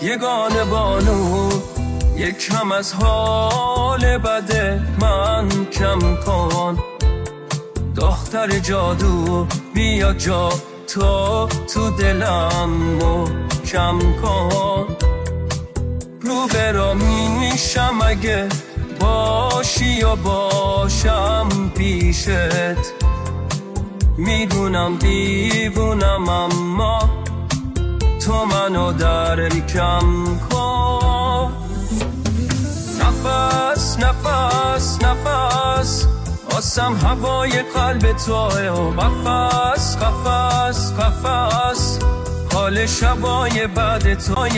یگانه بانو یک کم از حال بد من کم کن. دختر جادو بیا جا تو دلم محکم کن. رو برا میشم اگه باشی یا باشم پیشت. میدونم دیوونم اما تو منو درکم کن. نفس نفس نفس آسم هوای قلب توه و قفس قفس قفس حال شبای بعد تو.